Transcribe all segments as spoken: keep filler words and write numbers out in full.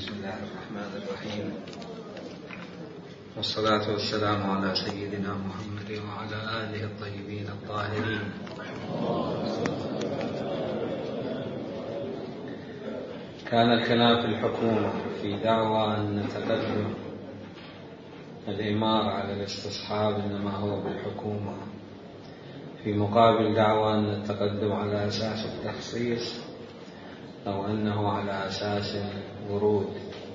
بسم الله الرحمن الرحيم، والصلاة والسلام على سيدنا محمد وعلى آله الطيبين الطاهرين. كان الكلام في الحكومة في دعوى أن تقدم الإمارة على الاستصحاب إنما هو بالحكومة، في مقابل دعوى أن التقدم على أساس التخصيص أو أنه على أساس ورود.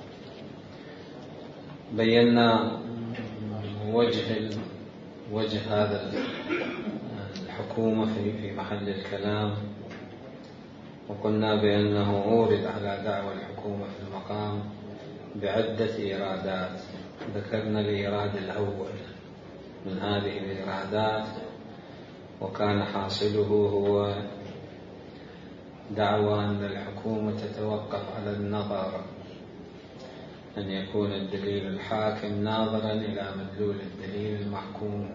بينا وجه وجه هذا الحكومة في محل الكلام، وقلنا بأنه أورد على دعوى الحكومة في المقام بعدة إيرادات. ذكرنا الإيراد الأول من هذه الإيرادات، وكان حاصله هو دعوى أن الحكومة تتوقف على النظر، أن يكون الدليل الحاكم ناظرا إلى مدلول الدليل المحكوم.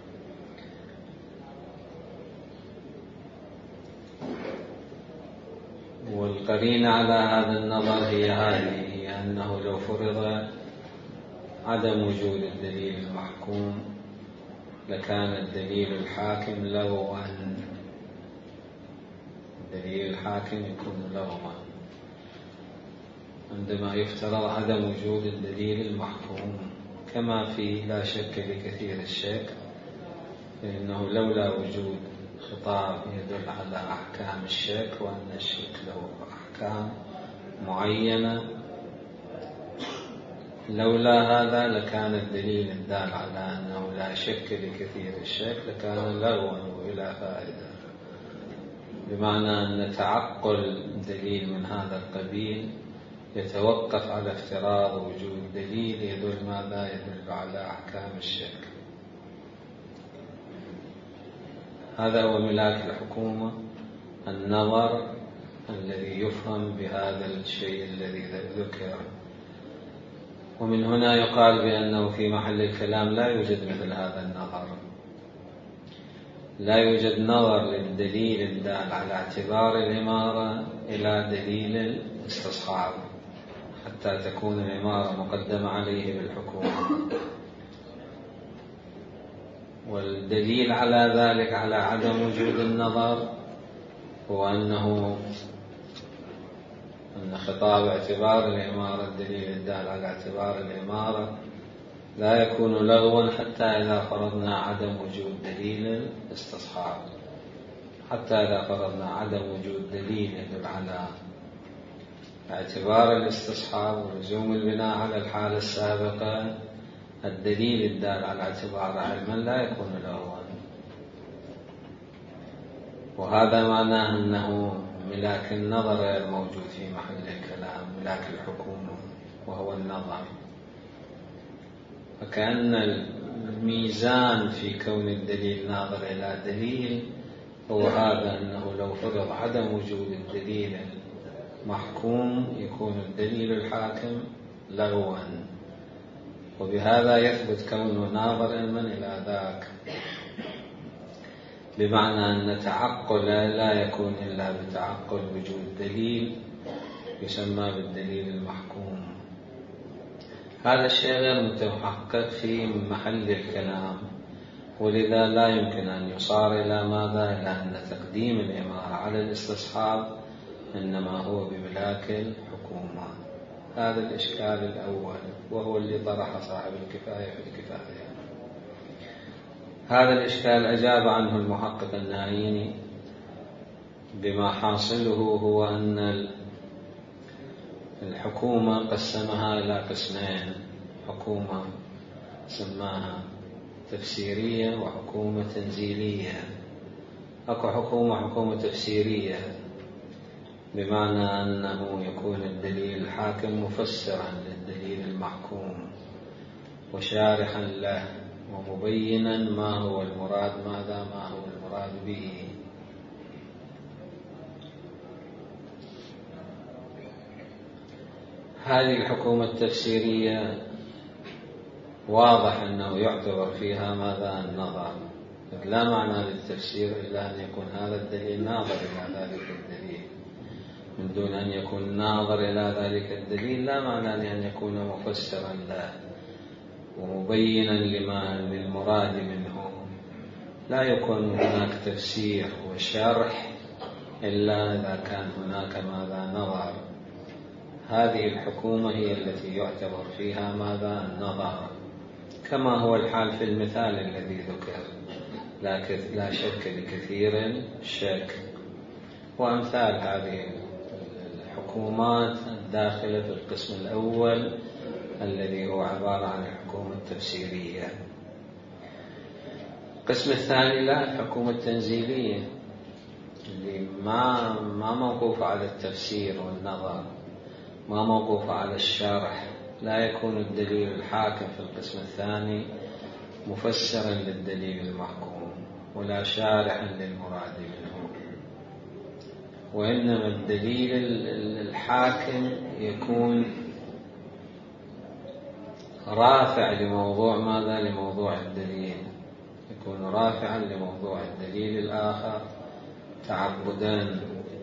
والقرينة على هذا النظر هي هذه، هي أنه لو فرض عدم وجود الدليل المحكوم لكان الدليل الحاكم لغوا. الدليل الحاكم يكون لغوا عندما يفترض عدم وجود الدليل المحكوم، كما في لا شك لكثير الشك فإنه لولا وجود خطاب يدل على أحكام الشك وأن الشك له أحكام معينة، لولا هذا لكان الدليل الدال على أنه لا شك لكثير الشك لكان لغوا وبلا فائدة، بمعنى أن تعقل دليل من هذا القبيل يتوقف على افتراض وجود دليل يدل ماذا يدل على أحكام الشك. هذا هو ملاك الحكومة، النظر الذي يفهم بهذا الشيء الذي ذكر. ومن هنا يقال بأنه في محل الكلام لا يوجد مثل هذا النظر، لا يوجد نظر للدليل الدال على اعتبار الإمارة إلى دليل الاستصحاب حتى تكون الإمارة مقدمة عليه بالحكومة. والدليل على ذلك على عدم وجود النظر هو أنه أن خطاب اعتبار الإمارة، الدليل الدال على اعتبار الإمارة لا يكون لغوا حتى إذا فرضنا عدم وجود دليل الاستصحاب، حتى إذا فرضنا عدم وجود دليل يدل على اعتبار الاستصحاب ولزوم البناء على الحالة السابقة، الدليل الدال على اعتبار علما لا يكون لغوا. وهذا معناه أنه ملاك النظر غير موجود في محل الكلام، ملاك الحكومة وهو النظر. فكأن الميزان في كون الدليل ناظر إلى دليل هو هذا، أنه لو فرض عدم وجود الدليل المحكوم يكون الدليل الحاكم لغوا، وبهذا يثبت كونه ناظر علما إلى ذاك، بمعنى أن تعقل لا يكون إلا بتعقل وجود دليل يسمى بالدليل المحكوم. هذا الشيء غير متحقق في محل الكلام، ولذا لا يمكن أن يصار إلى ماذا؟ إلى أن تقديم الإمارة على الاستصحاب إنما هو بملاك الحكومة. هذا الإشكال الأول، وهو اللي طرح صاحب الكفاية في الكفاية. هذا الإشكال أجاب عنه المحقق النايني بما حاصله هو أن الحكومة قسمها إلى قسمين، حكومة سماها تفسيرية وحكومة تنزيلية. أكو حكومة حكومة تفسيرية بمعنى أنه يكون الدليل الحاكم مفسرا للدليل المحكوم وشارحا له ومبينا ما هو المراد، ماذا ما هو المراد به. هذه الحكومة التفسيرية واضح أنه يعتبر فيها ماذا؟ النظر. لا معنى للتفسير إلا أن يكون هذا الدليل ناظر إلى ذلك الدليل، من دون أن يكون ناظر إلى ذلك الدليل لا معنى لأن يكون مفسرا له ومبينا لما للمراد منه. لا يكون هناك تفسير وشرح إلا إذا كان هناك ماذا نظر. هذه الحكومة هي التي يعتبر فيها ماذا النظر، كما هو الحال في المثال الذي ذكر، لا شك لكثير شك. وأمثال هذه الحكومات الداخلة في القسم الأول الذي هو عبارة عن الحكومة التفسيرية. القسم الثاني لا، الحكومة التنزيلية اللي ما ما موقوفة على التفسير والنظر، ما موقوفة على الشرح. لا يكون الدليل الحاكم في القسم الثاني مفسرا للدليل المحكوم ولا شارحا للمراد منه، وإنما الدليل الحاكم يكون رافع لموضوع ماذا لموضوع الدليل، يكون رافعا لموضوع الدليل الآخر تعبدا،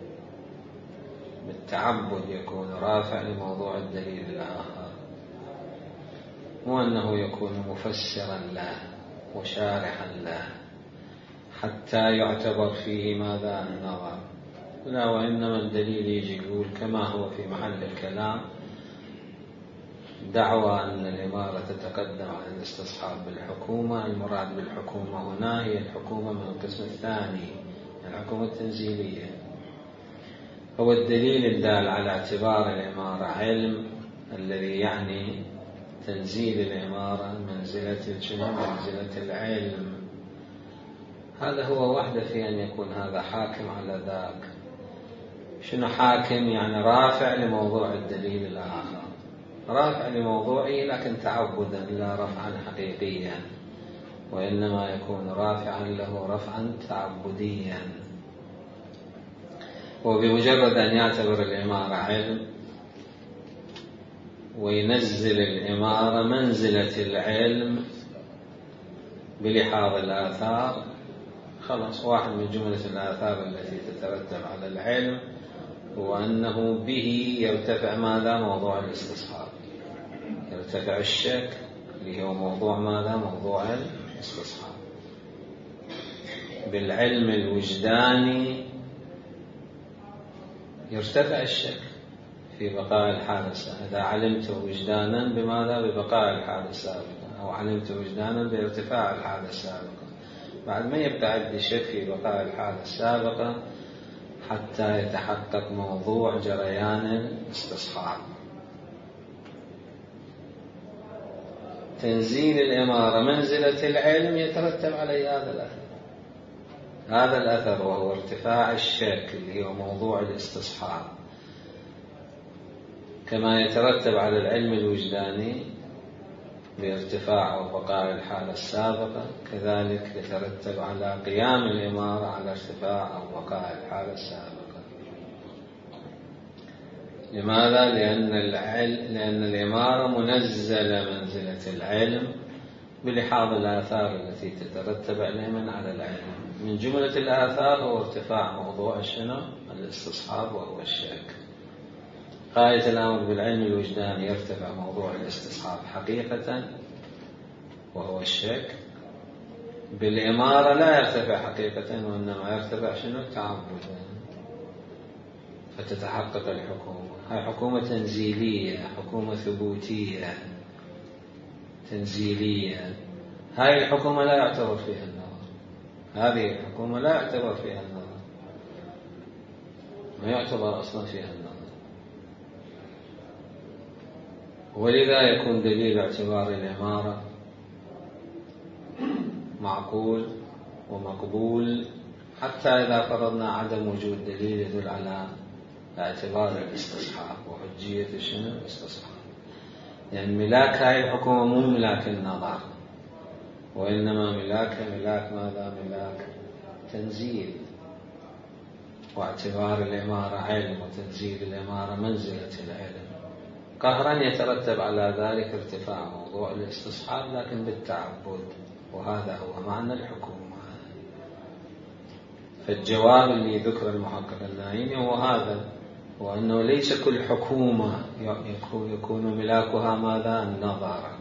بالتعبد يكون رافع لموضوع الدليل الآخر، مو أنه يكون مفسرا له وشارحا له حتى يعتبر فيه ماذا النظر. لا، وإنما الدليل يجي يقول كما هو في محل الكلام دعوى أن الإمارة تتقدم على الاستصحاب بالحكومة. المراد بالحكومة هنا هي الحكومة من القسم الثاني، الحكومة التنزيلية. هو الدليل الدال على اعتبار الإمارة علم الذي يعني تنزيل الإمارة منزلة الجنة منزلة العلم. هذا هو وحده في أن يكون هذا حاكم على ذاك. شنو حاكم؟ يعني رافع لموضوع الدليل الآخر، رافع لموضوعه لكن تعبدا لا رفعا حقيقيا، وإنما يكون رافعا له رفعا تعبديا. وبمجرد أن يعتبر الإمارة علم وينزل الإمارة منزلة العلم بلحاظ الآثار، خلاص واحد من جملة الآثار التي تترتب على العلم هو أنه به يرتفع ماذا موضوع الاستصحاب، يرتفع الشك اللي هو موضوع ماذا موضوع الاستصحاب. بالعلم الوجداني يرتفع الشك في بقاء الحالة السابقة. إذا علمت وجدانا بماذا ببقاء الحالة السابقة، أو علمت وجدانا بارتفاع الحالة السابقة، بعد ما يبقى عندي شك في بقاء الحالة السابقة حتى يتحقق موضوع جريان الاستصحاب. تنزيل الإمارة منزلة العلم يترتب عليه هذا الأثر، هذا الأثر وهو ارتفاع الشك اللي هو موضوع الاستصحاب، كما يترتب على العلم الوجداني بارتفاع وبقاء الحالة السابقة، كذلك يترتب على قيام الإمارة على ارتفاع أو بقاء الحالة السابقة. لماذا؟ لأن العلم لأن الإمارة منزلة منزلة العلم بلحاظ الآثار التي تترتب عليها على العلم. من جملة الآثار هو ارتفاع موضوع شنو الاستصحاب وهو الشك. غاية الأمر بالعلم الوجداني يرتفع موضوع الاستصحاب حقيقة وهو الشك. بالإمارة لا يرتفع حقيقة وإنما يرتفع شنو تعبدا، فتتحقق الحكومة. هاي حكومة تنزيلية، حكومة ثبوتية تنزيلية. هاي الحكومة لا يعتبر فيها النظر، هذه الحكومة لا يعتبر فيها النظر، ما يعتبر أصلا فيها النظر. ولذا يكون دليل اعتبار الإمارة معقول ومقبول، حتى إذا فرضنا عدم وجود دليل يدل على اعتبار الاستصحاب وحجية شنو الاستصحاب. يعني ملاك هاي الحكومة مو ملاك النظر، وإنما ملاك ملاك ماذا ملاك تنزيل، واعتبار الإمارة علم وتنزيل الإمارة منزلة العلم. قهرا يترتب على ذلك ارتفاع موضوع الاستصحاب لكن بالتعبد، وهذا هو معنى الحكومة. فالجواب اللي ذكر المحقق النايمي هو هذا، وأنه ليس كل حكومة يكون ملاكها ماذا؟ النظر،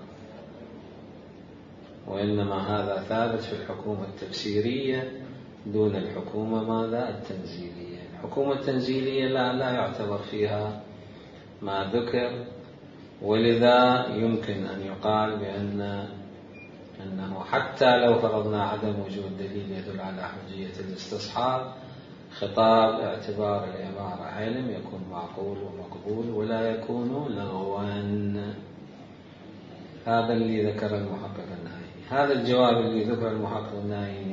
وإنما هذا ثابت في الحكومة التفسيرية دون الحكومة ماذا؟ التنزيلية. الحكومة التنزيلية لا, لا يعتبر فيها ما ذكر، ولذا يمكن أن يقال بأن أنه حتى لو فرضنا عدم وجود دليل يدل على حجية الاستصحاب، خطاب اعتبار الإمارة علم يكون معقول ومقبول ولا يكون لغوا. هذا اللي ذكر المحقق النايمي. هذا الجواب اللي ذكر المحقق النايمي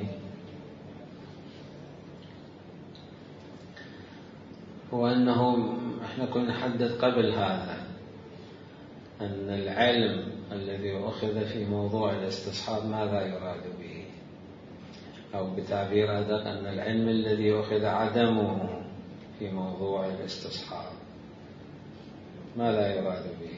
هو أنه احنا كنا نحدد قبل هذا أن العلم الذي أخذ في موضوع الاستصحاب ماذا يراد به، أو بتعبير أدق أن العلم الذي أخذ عدمه في موضوع الاستصحاب ماذا يراد به.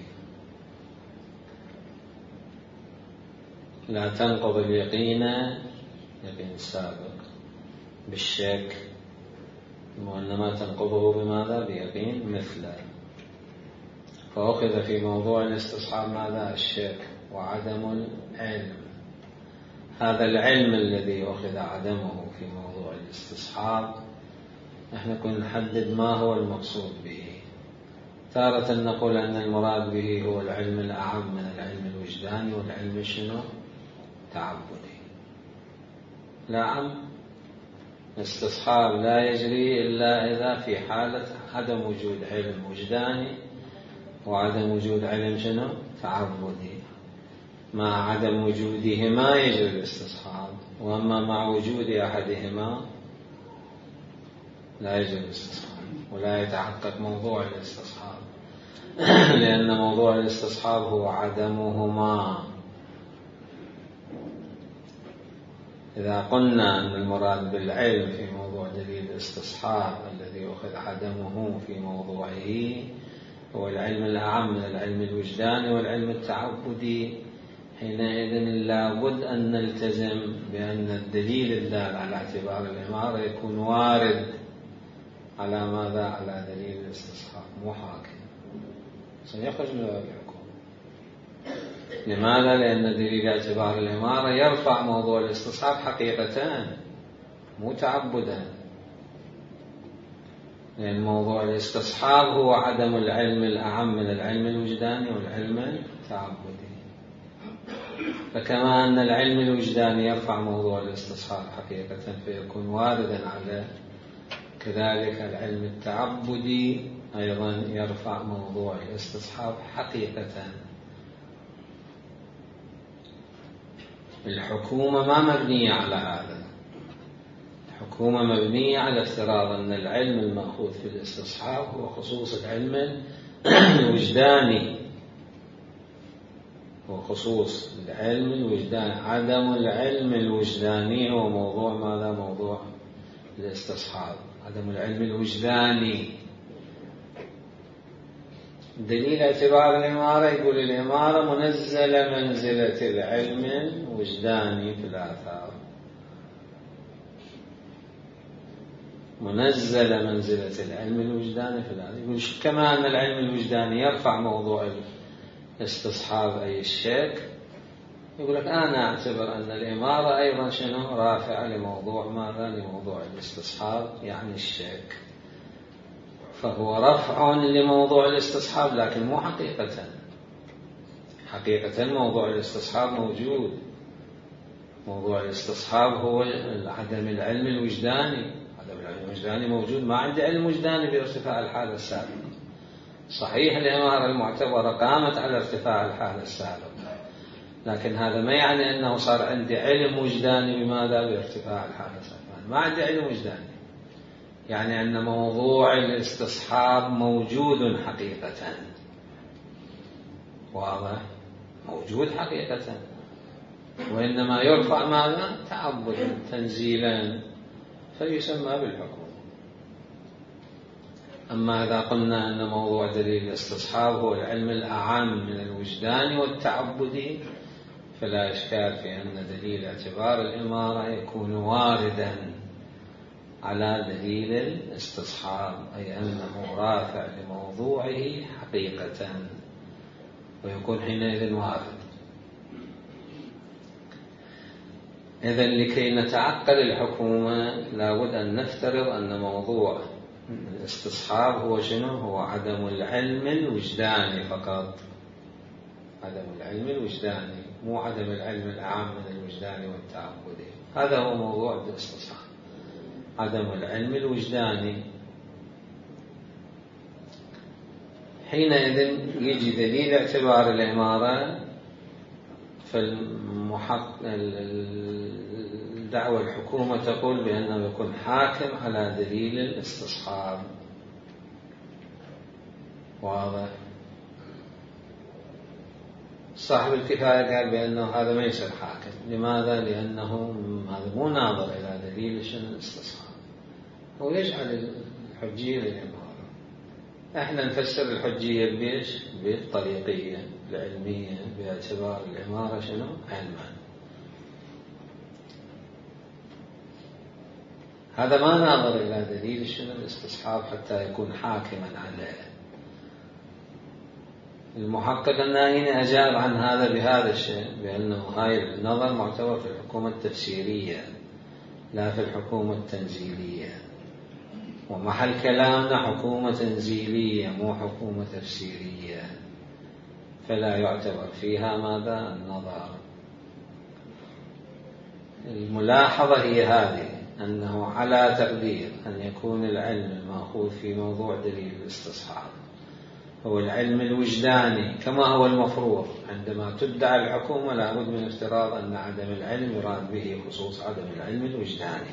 لا تنقض اليقين يقين السابق بالشك، وإنما تنقضه بماذا؟ بيقين مثله. فأخذ في موضوع الاستصحاب ماذا؟ الشك وعدم العلم. هذا العلم الذي أخذ عدمه في موضوع الاستصحاب نحن كنا نحدد ما هو المقصود به. تارة نقول أن المراد به هو العلم الأعم من العلم الوجداني، والعلم شنو؟ تعبدي. الأعم الاستصحاب لا يجري إلا إذا في حالة عدم وجود علم وجداني وعدم وجود علم شنو؟ تعبدي. مع عدم وجودهما يجري الاستصحاب، وأما مع وجود أحدهما لا يجري الاستصحاب ولا يتحقق موضوع الاستصحاب، لأن موضوع الاستصحاب هو عدمهما. إذا قلنا أن المراد بالعلم في موضوع دليل الاستصحاب الذي أخذ عدمه في موضوعه هو العلم الأعم من العلم الوجداني والعلم التعبدي، حينئذ لابد أن نلتزم بأن الدليل الدال على اعتبار الإمارة يكون وارد على ماذا؟ على دليل الاستصحاب، مو حاكم سيخرج من باب الحكم. لماذا؟ لأن دليل اعتبار الإمارة يرفع موضوع الاستصحاب حقيقة مو تعبدا، لأن موضوع الاستصحاب هو عدم العلم الأعم من العلم الوجداني والعلم التعبدي. فكما أن العلم الوجداني يرفع موضوع الاستصحاب حقيقة فيكون واردا على، كذلك العلم التعبدي أيضا يرفع موضوع الاستصحاب حقيقة. الحكومة ما مبنية على هذا، الحكومة مبنية على افتراض أن العلم المأخوذ في الاستصحاب هو خصوص العلم الوجداني، هو خصوص العلم الوجداني. عدم العلم الوجداني هو موضوع ماذا؟ موضوع الاستصحاب، عدم العلم الوجداني. دليل اعتبار الإمارة يقول الإمارة منزلة منزلة العلم الوجداني في الآثار، منزلة منزلة العلم الوجداني في الآثار. يقول كما أن العلم الوجداني يرفع موضوع الاستصحاب أي الشك، يقول لك أنا أعتبر أن الإمارة أيضا شنو؟ رافعة لموضوع ماذا؟ لموضوع الاستصحاب يعني الشك. فهو رفع لموضوع الاستصحاب لكن مو حقيقة. حقيقة موضوع الاستصحاب موجود. موضوع الاستصحاب هو عدم العلم الوجداني. عدم العلم الوجداني موجود، ما عندي علم وجداني بارتفاع الحالة السابقة. صحيح الإمارة المعتبرة قامت على ارتفاع الحالة السابقة، لكن هذا ما يعني أنه صار عندي علم وجداني بماذا؟ بارتفاع الحالة السابقة. ما عندي علم وجداني، يعني أن موضوع الاستصحاب موجود حقيقة، واضح؟ موجود حقيقة، وإنما يرفع ماذا؟ تعبدا تنزيلا فيسمى بالحكم. أما إذا قلنا أن موضوع دليل الاستصحاب هو العلم الأعم من الوجدان والتعبدي فلا إشكال في أن دليل اعتبار الإمارة يكون واردا على دليل الاستصحاب، أي أنه رافع لموضوعه حقيقة، ويكون حينئذ وارد. إذن لكي نتعقل الحكومة لابد أن نفترض أن موضوع الاستصحاب هو شنو؟ هو عدم العلم الوجداني فقط، عدم العلم الوجداني، مو عدم العلم الأعم من الوجداني والتعبدي. هذا هو موضوع الاستصحاب، عدم العلم الوجداني. حينئذ يجي دليل اعتبار الإمارة، فالمحق الدعوة الحكومة تقول بأنه يكون حاكم على دليل الاستصحاب. واضح؟ صاحب الكفاية قال بأنه هذا ما يصير حاكم. لماذا؟ لأنه هذا مو ناظر إلى دليل شنو الاستصحاب، هو يجعل الحجية للإمارة. احنا نفسر الحجية بيش؟ بالطريقية العلمية، باعتبار الإمارة شنو؟ علما. هذا ما ناظر إلى دليل شنو الاستصحاب حتى يكون حاكما عليه. المحقق النائي أجاب عن هذا بهذا الشيء، بأنه هاي النظر معتبر في الحكومة التفسيرية لا في الحكومة التنزيلية، ومحل كلامنا حكومة تنزيلية مو حكومة تفسيرية، فلا يعتبر فيها ماذا؟ النظر. الملاحظة هي هذه، أنه على تقدير أن يكون العلم المأخوذ في موضوع دليل الاستصحاب هو العلم الوجداني كما هو المفروض. عندما تدعى الحكومة لابد من افتراض أن عدم العلم يراد به خصوص عدم العلم الوجداني.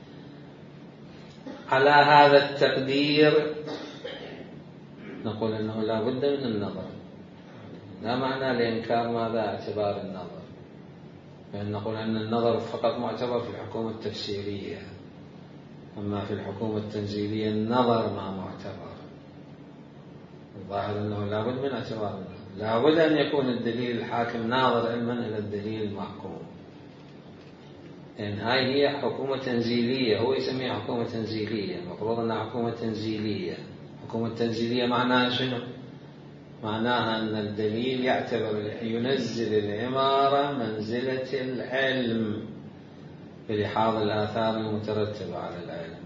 على هذا التقدير نقول أنه لا بد من النظر، لا معنى لإنكار ماذا؟ اعتبار النظر، بأن نقول أن النظر فقط معتبر في الحكومة التفسيرية، أما في الحكومة التنزيلية النظر ما معتبر. الظاهر أنه لا بد من اعتبار النظر، لا بد أن يكون الدليل الحاكم ناظر علما إلى الدليل المحكوم، لأن هاي هي حكومة تنزيلية، هو يسميها حكومة تنزيلية، المفروض أنها حكومة تنزيلية. حكومة تنزيلية معناها شنو؟ معناها أن الدليل يعتبر ينزل العمارة منزلة العلم بلحاظ الآثار المترتبة على العلم.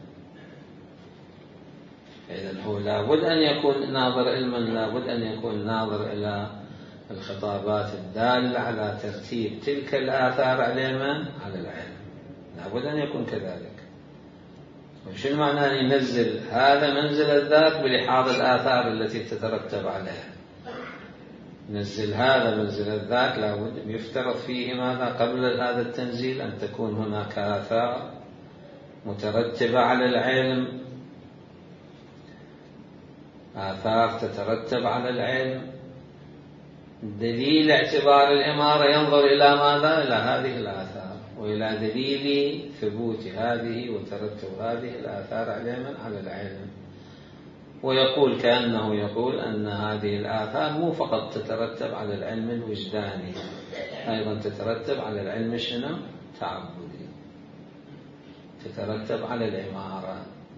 إذن هو لابد أن يكون ناظر علما، لابد أن يكون ناظر إلى الخطابات الدالة على ترتيب تلك الآثار علما على العلم، لابد أن يكون كذلك. وشو معنى أن ينزل هذا منزل الذات بلحاظ الآثار التي تترتب عليها؟ نزل هذا منزل الذات لابد يفترض فيه ماذا قبل هذا التنزيل؟ أن تكون هناك آثار مترتبة على العلم، آثار تترتب على العلم. دليل اعتبار الإمارة ينظر إلى ماذا؟ إلى هذه الآثار، وإلى دليل ثبوت هذه وترتب هذه الآثار علما على العلم، ويقول كأنه يقول أن هذه الآثار مو فقط تترتب على العلم الوجداني، أيضا تترتب على العلم شنو؟ تعبدي، تترتب على الإمارة.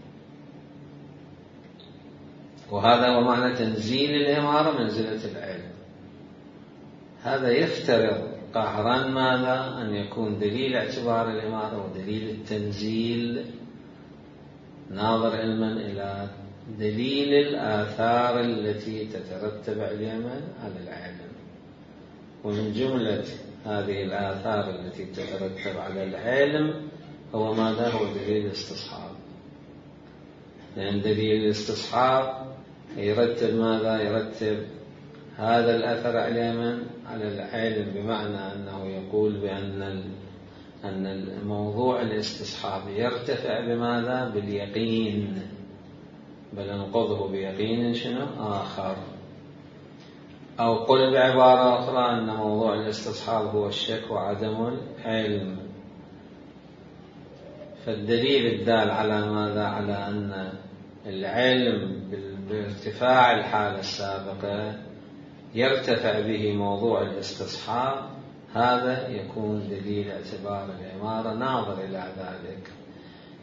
وهذا هو معنى تنزيل الإمارة منزلة العلم. هذا يفترض قهرا ماذا؟ أن يكون دليل اعتبار الإمارة ودليل التنزيل ناظر علما إلى دليل الآثار التي تترتب علما على العلم. ومن جملة هذه الآثار التي تترتب على العلم هو ماذا؟ هو دليل الاستصحاب، لأن دليل الاستصحاب يرتب ماذا؟ يرتب هذا الأثر علما على العلم، بمعنى أنه يقول بأن أن الموضوع الاستصحاب يرتفع بماذا؟ باليقين، بل انقضه بيقين شنو؟ آخر. أو قل بعبارة أخرى أن موضوع الاستصحاب هو الشك وعدم العلم. فالدليل الدال على ماذا؟ على أن العلم بارتفاع الحالة السابقة يرتفع به موضوع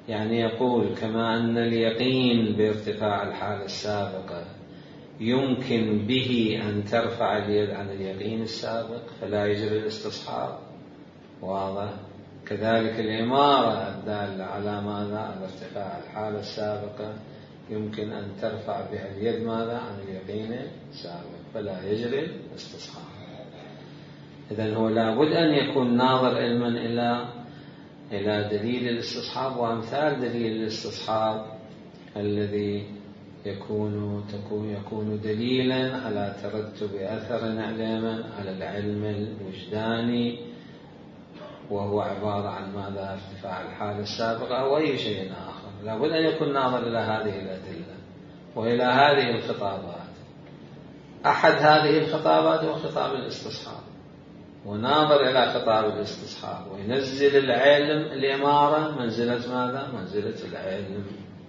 يعني يقول كما أن اليقين بارتفاع الحالة السابقة يمكن به أن ترفع اليد عن اليقين السابق فلا يجري الاستصحاب، واضح؟ كذلك الإمارة الدالة على ماذا؟ على ارتفاع الحالة السابقة يمكن أن ترفع بها اليد ماذا؟ عن اليقين السابق فلا يجري الاستصحاب. إذن هو لابد أن يكون ناظر علما إلى إلى دليل الاستصحاب وأمثال دليل الاستصحاب الذي يكون تكون يكون دليلا على ترتب أثر علما على العلم الوجداني، وهو عبارة عن ماذا؟ ارتفاع الحالة السابقة أو أي شيء آخر. لابد أن يكون ناظر إلى هذه الأدلة وإلى هذه الخطابات. أحد هذه الخطابات هو خطاب الاستصحاب، وناظر إلى خطاب الاستصحاب وينزل العلم الإمارة منزلة ماذا؟ منزلة العلم.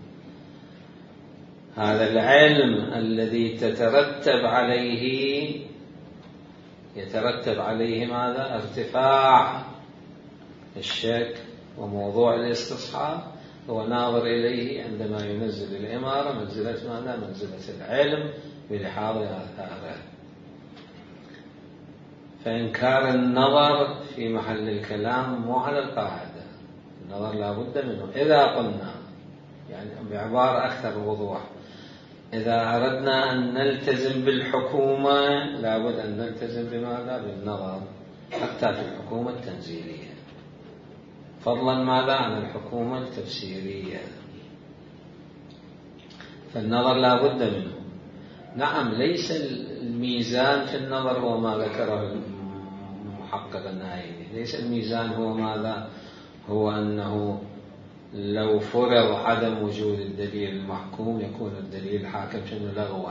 هذا العلم الذي تترتب عليه يترتب عليه ماذا؟ ارتفاع الشك وموضوع الاستصحاب، هو ناظر إليه عندما ينزل الإمارة منزلة ماذا؟ منزلة العلم بلحاظ آثاره. فإنكار النظر في محل الكلام مو على القاعدة، النظر لا بد منه. إذا قلنا يعني بعبارة أكثر وضوح، إذا أردنا أن نلتزم بالحكومة لا بد أن نلتزم بماذا؟ بالنظر، حتى في الحكومة التنزيلية، فضلا ماذا؟ عن الحكومة التفسيرية. فالنظر لا بد منه. نعم، ليس الميزان في النظر هو ما ذكره المحقق النائمي، ليس الميزان هو ماذا؟ هو أنه لو فرض عدم وجود الدليل المحكوم يكون الدليل الحاكم شنو؟ لغوا.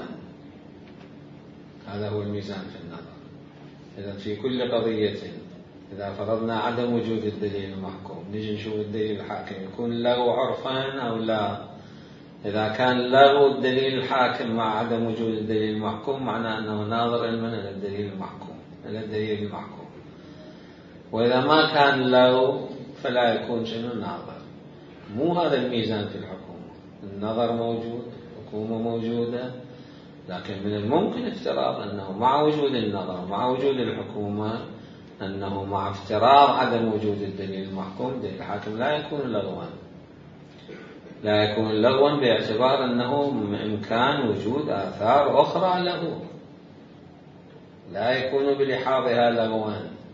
هذا هو الميزان في النظر. إذا في كل قضية إذا فرضنا عدم وجود الدليل المحكوم نجي نشوف الدليل الحاكم يكون لغو عرفان أو لا. إذا كان لغو الدليل الحاكم مع عدم وجود الدليل المحكوم معناه أنه ناظر علما إلى الدليل المحكوم إلى الدليل المحكوم. وإذا ما كان لغو فلا يكون شنو؟ ناظر. مو هذا الميزان في الحكومة. النظر موجود، الحكومة موجودة، لكن من الممكن افتراض أنه مع وجود النظر مع وجود الحكومة أنه مع افتراض عدم وجود الدليل المحكوم الدليل الحاكم لا يكون لغوا، لا يكون لغوا باعتبار أنه بإمكان وجود آثار أخرى له، لا يكون بلحاظها لغوا،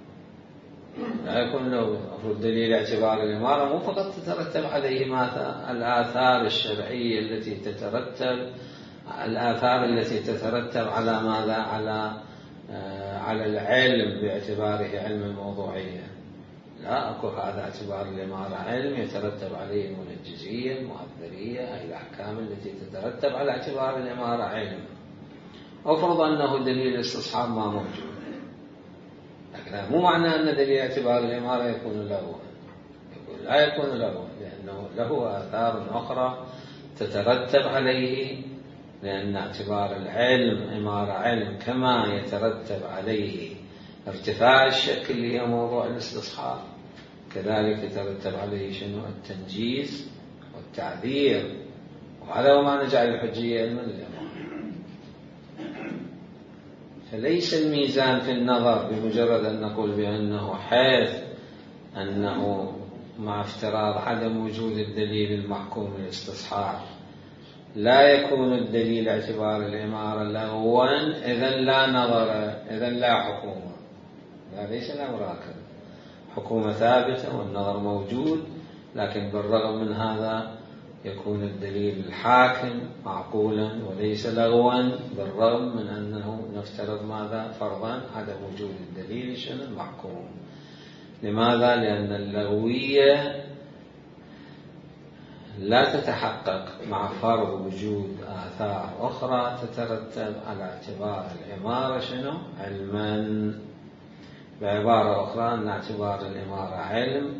لا يكون له الدليل اعتبار الإمارة مو فقط تترتب عليه ماذا؟ الآثار الشرعية التي تترتب الآثار التي تترتب على ماذا؟ على آه على العلم باعتباره علم الموضوعية. لا أكو هذا اعتبار الإمارة علم يترتب عليه المنجزية المؤثرية، أي الأحكام التي تترتب على اعتبار الإمارة علم. أفرض أنه دليل الاستصحاب ما موجود، لكن مو معنى أن دليل اعتبار الإمارة يكون لغوا، لا يكون لغوا، لأنه له آثار أخرى تترتب عليه، لأن اعتبار العلم إمارة علم كما يترتب عليه ارتفاع الشك اللي هي موضوع الاستصحاب، كذلك يترتب عليه شنو؟ التنجيز والتعذير، وهذا هو ما نجعل الحجية علما للإمارة. فليس الميزان في النظر بمجرد أن نقول بأنه حيث أنه مع افتراض عدم وجود الدليل المحكوم الاستصحاب لا يكون الدليل اعتبار الإمارة لغوا، إذن لا نظر، إذن لا حكومة. لا، ليس الأمر هكذا. حكومة ثابتة والنظر موجود، لكن بالرغم من هذا يكون الدليل الحاكم معقولا وليس لغوا، بالرغم من أنه نفترض ماذا؟ فرضا عدم وجود الدليل شنو؟ المحكوم. لماذا؟ لأن اللغوية لا تتحقق مع فرض وجود آثار أخرى تترتب على اعتبار الإمارة شنو؟ علما. بعبارة أخرى أن اعتبار الإمارة علم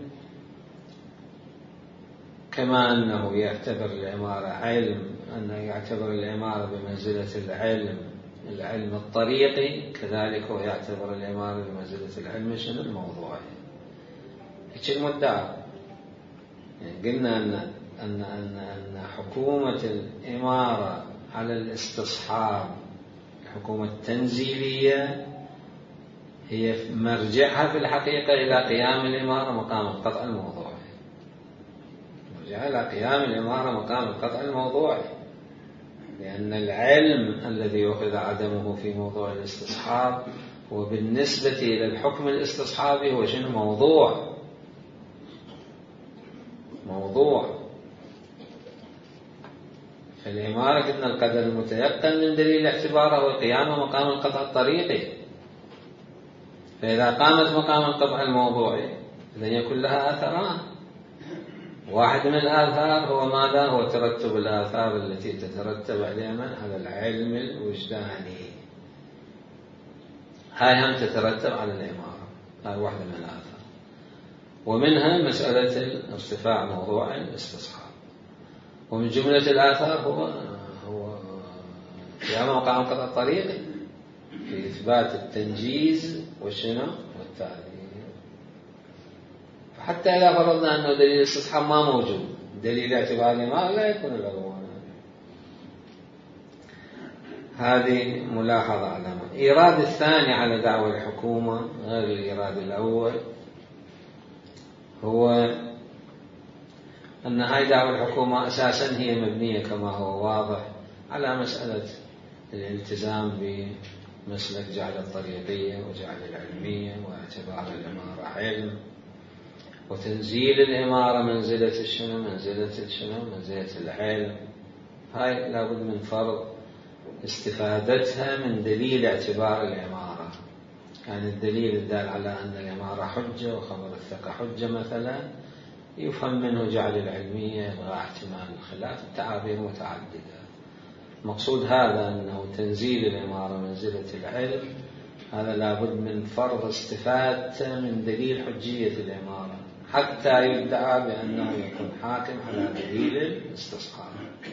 كما أنه يعتبر الإمارة علم، أنه يعتبر الإمارة بمنزلة العلم العلم الطريقي، كذلك هو يعتبر الإمارة بمنزلة العلم شنو؟ الموضوعي. هيك المدعى. يعني قلنا أن أن أن أن حكومة الإمارة على الاستصحاب، الحكومة التنزيلية، هي مرجعها في الحقيقة إلى قيام الإمارة مقام القطع الموضوعي. مرجعها إلى قيام الإمارة مقام القطع الموضوعي، لأن العلم الذي يأخذ عدمه في موضوع الاستصحاب هو بالنسبة إلى الحكم الاستصحابي هو شنو؟ موضوع موضوع فالإمارة قلنا القدر المتيقن من دليل اعتباره هو قيام مقام القطع الطريقي. فإذا قامت مقام القطع الموضوعي إذن يكون لها آثاران. واحد من الآثار هو ماذا؟ هو ترتب الآثار التي تترتب عليها على العلم الوجداني. هاي هم تترتب على الإمارة، هاي واحدة من الآثار. ومنها مسألة ارتفاع موضوع الاستصحاب. ومن جملة الآثار هو هو قيام مقام القطع الطريقي في إثبات التنجيز والشنو والتعليل. فحتى إذا فرضنا أنه دليل الاستصحاب ما موجود، دليل اعتبار الإمارة لا يكون له. هذه ملاحظة علامة. إيراد الثاني على دعوى الحكومة غير الإيراد الأول هو أن هاي دعوى الحكومة أساسا هي مبنية كما هو واضح على مسألة الالتزام بمسلك جعل الطريقية وجعل العلمية واعتبار الإمارة علم، وتنزيل الإمارة منزلة الشنو منزلة الشنو منزلة العلم. هاي لابد من فرض استفادتها من دليل اعتبار الإمارة. كان يعني الدليل الدال على أن الإمارة حجة وخبر الثقة حجة مثلا يفهم منه جعل العلمية إلغاء احتمال الخلاف، التعابير متعددة. مقصود هذا أنه تنزيل الإمارة منزلة العلم، هذا لابد من فرض استفادته من دليل حجية الإمارة حتى يدعى بأنه يكون حاكم على دليل الاستصحاب.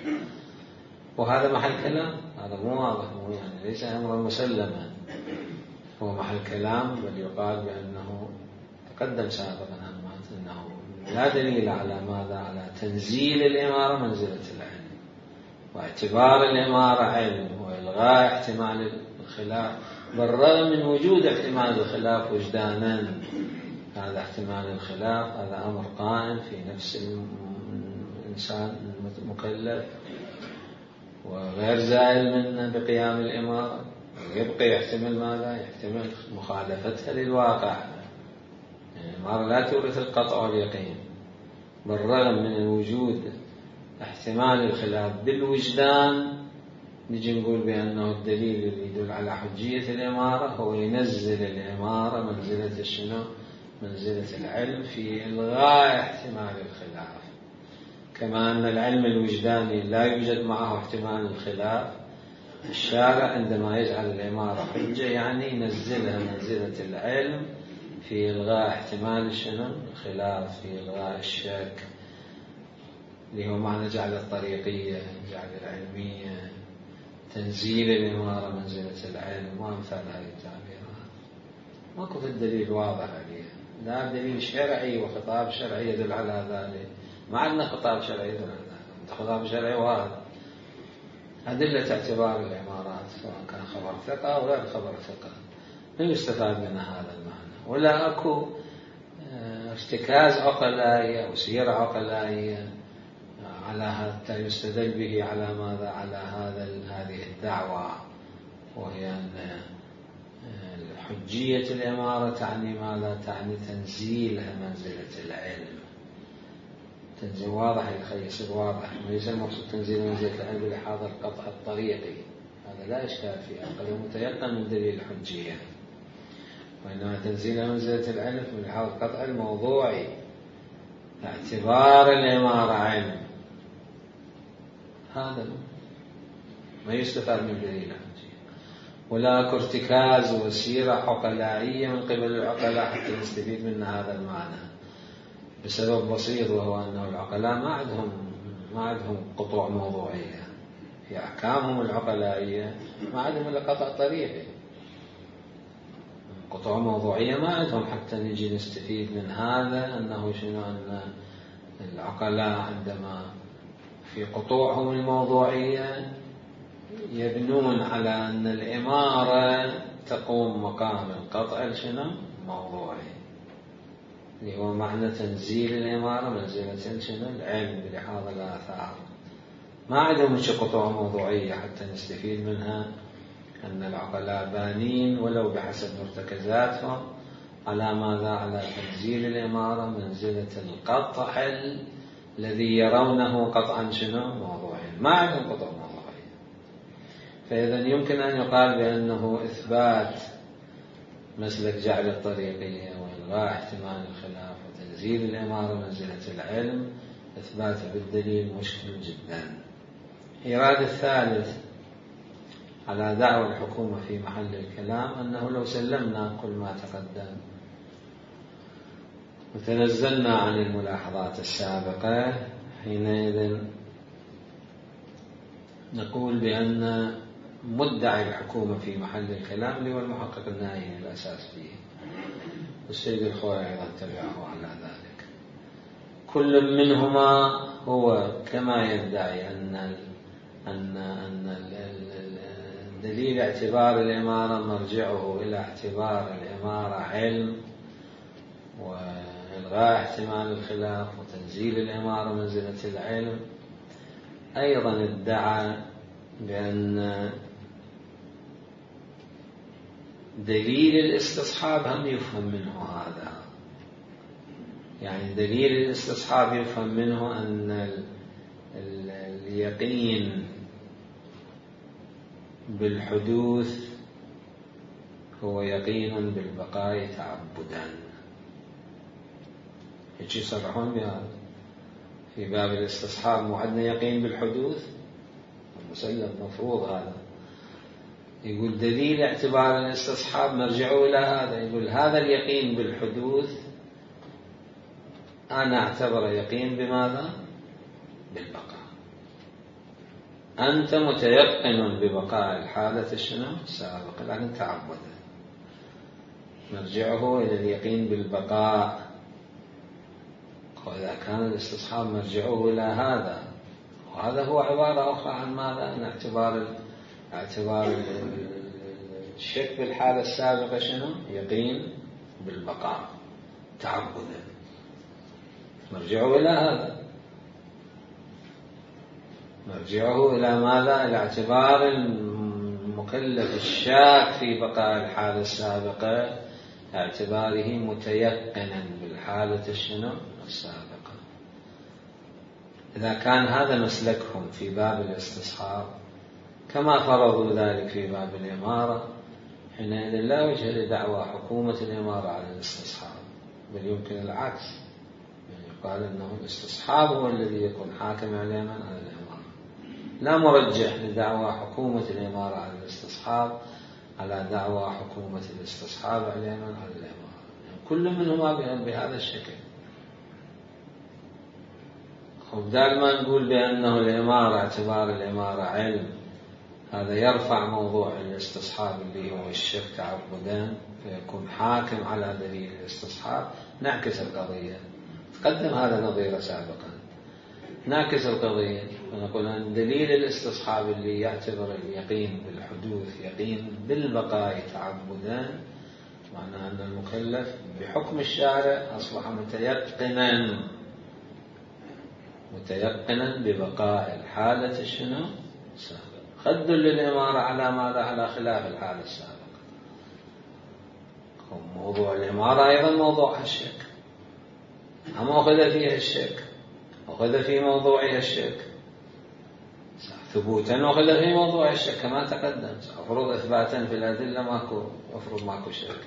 وهذا محل كلام، هذا مو واضح، مو يعني ليس أمرا مسلما، هو محل كلام، بل يقال بأنه تقدم سابقا أنه لا دليل على ماذا؟ على تنزيل الإمارة منزلة العلم واعتبار الإمارة علم وإلغاء احتمال الخلاف، بالرغم من وجود احتمال الخلاف وجدانا. هذا احتمال الخلاف هذا أمر قائم في نفس الإنسان المكلف وغير زائل من بقيام الإمارة، يبقى يحتمل ماذا؟ يحتمل مخالفتها للواقع. يعني الإمارة لا تورث القطع واليقين، بالرغم من وجود احتمال الخلاف بالوجدان نجي نقول بأنه الدليل اللي يدل على حجية الإمارة هو ينزل الإمارة منزلة الشنو؟ منزلة العلم في إلغاء احتمال الخلاف. كما أن العلم الوجداني لا يوجد معه احتمال الخلاف، الشارع عندما يجعل الإمارة حجة يعني ينزلها منزلة العلم في إلغاء احتمال الشنو؟ الخلاف، في إلغاء الشك، اللي هو معنى جعل الطريقية، جعل العلمية، تنزيل الإمارة منزلة العلم وأمثال هذه التعبيرات. ماكو في الدليل واضح عليها، لا دليل شرعي وخطاب شرعي يدل على ذلك. ما عندنا خطاب شرعي يدل على ذلك، خطاب شرعي واضح. أدلة اعتبار الإمارات سواء كان خبر ثقة أو غير خبر ثقة، من يستفاد من هذا المعنى؟ ولا أكو ارتكاز عقلائي أو سيرة عقلائية على حتى يستدل به على ماذا؟ على هذا هذه الدعوة، وهي أن حجية الإمارة تعني ماذا؟ تعني تنزيلها منزلة العلم. تنزيل واضح يصير واضح، ليس المقصود تنزيل منزلة العلم لحاظ القطع الطريقي، هذا لا إشكال فيه، أقل متيقن من دليل الحجية، وإنما تنزيل منزلة العلم لحاظ القطع الموضوعي، اعتبار الإمارة علم، هذا ما يستفاد من دليل الحجية. ولا ارتكاز وسيرة عقلائية من قبل العقلاء حتى نستفيد من هذا المعنى، بسبب بسيط، وهو أنه العقلاء ما عندهم ما عندهم قطوع موضوعية في أحكامهم العقلائية، ما عندهم إلا قطع طريقي، قطوع موضوعية ما عندهم حتى نجي نستفيد من هذا أنه شنو؟ أن العقلاء عندما في قطوعهم الموضوعية يبنون على أن الإمارة تقوم مقام القطع الشنو موضوعي، اللي هو معنى تنزيل الإمارة منزلة شنو العلم بلحاظ الآثار. ما عندهم شي قطوع موضوعية حتى نستفيد منها أن العقلاء بانين ولو بحسب مرتكزاتهم على ماذا؟ على تنزيل الإمارة منزلة القطع الذي يرونه قطعا شنو موضوعي. ما عندهم قطوع موضوعية. فإذا يمكن أن يقال بأنه إثبات مسلك جعل الطريقية وإلغاء احتمال الخلاف وتنزيل الإمارة منزلة العلم إثبات بالدليل مشكل جدا. إيراد الثالث على دعوى الحكومة في محل الكلام أنه لو سلمنا كل ما تقدم وتنزلنا عن الملاحظات السابقة حينئذ نقول بأن مدعي الحكومة في محل الكلام اللي هو المحقق النائي الأساس فيه، والسيد الخوئي أيضا تبعه على ذلك. كل منهما هو كما يدعي أن أن أن دليل اعتبار الإمارة مرجعه إلى اعتبار الإمارة علم وإلغاء احتمال الخلاف وتنزيل الإمارة منزلة العلم، أيضا ادعى بأن دليل الاستصحاب هم يفهم منه هذا، يعني دليل الاستصحاب يفهم منه أن اليقين بالحدوث هو يقين بالبقاء تعبدا. هيك يصرحون بهذا في باب الاستصحاب. مو عندنا يقين بالحدوث مسلم مفروض هذا. يقول دليل اعتبار الاستصحاب مرجعه إلى هذا، يقول هذا اليقين بالحدوث أنا أعتبر يقين بماذا؟ بالبقاء. أنت متيقن ببقاء الحالة الشنو السابقة لكن تعبدا. مرجعه إلى اليقين بالبقاء. وإذا كان الاستصحاب مرجعه إلى هذا، وهذا هو عبارة أخرى عن ماذا؟ عن اعتبار اعتبار الشك بالحالة السابقة شنو؟ يقين بالبقاء تعبدا. مرجعه إلى هذا، مرجعه إلى ماذا؟ إلى اعتبار المكلف الشاك في بقاء الحالة السابقة اعتباره متيقنا بالحالة الشنو السابقة. إذا كان هذا مسلكهم في باب الاستصحاب كما فرضوا ذلك في باب الإمارة، حينئذ لا وجه لدعوى حكومة الإمارة على الاستصحاب، بل يمكن العكس، يعني يقال أنه الاستصحاب هو الذي يكون حاكم عليما على الإمارة. لا مرجح لدعوى حكومة الإمارة على الاستصحاب على دعوى حكومة الاستصحاب عليما على الإمارة، يعني كل منهما بهذا الشكل. وبدال ما نقول بأنه الإمارة اعتبار الإمارة علم، هذا يرفع موضوع الاستصحاب اللي هو الشك تعبدا فيكون حاكم على دليل الاستصحاب. نعكس القضية، تقدم هذا نظير سابقا، نعكس القضية ونقول أن دليل الاستصحاب اللي يعتبر اليقين بالحدوث يقين بالبقاء تعبدا، معنى أن المكلف بحكم الشارع أصبح متيقنا متيقنا ببقاء الحالة الشنو السابقة. خد للإمارة على ماذا؟ على خلاف الحالة السابقة. موضوع الإمارة أيضا موضوع الشك، هم أخذ فيها الشك، أخذ في موضوعها الشك ثبوتا، أخذ في موضوع الشك كما تقدم. أفرض إثباتا في الأدلة ماكو، أفرض ماكو شك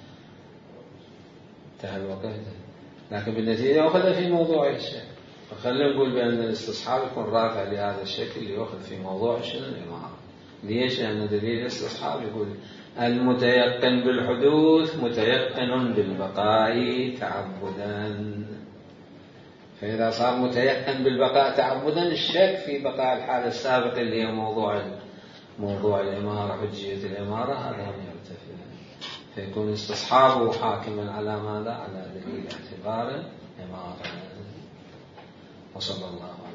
انتهى الوقت، لكن بالنتيجة أخذ في موضوع الشك. فخلينا نقول بأن الاستصحاب يكون رافع لهذا الشكل اللي يأخذ في موضوع شنو الإمارة. ليش؟ لأن دليل الاستصحاب يقول المتيقن بالحدوث متيقن بالبقاء تعبدا. فإذا صار متيقن بالبقاء تعبدا، الشك في بقاء الحالة السابقة اللي هي موضوع موضوع الإمارة حجية الإمارة هذا هم يرتفع، فيكون استصحابه حاكما على ماذا؟ على دليل اعتبار الإمارة. وصلى الله عليه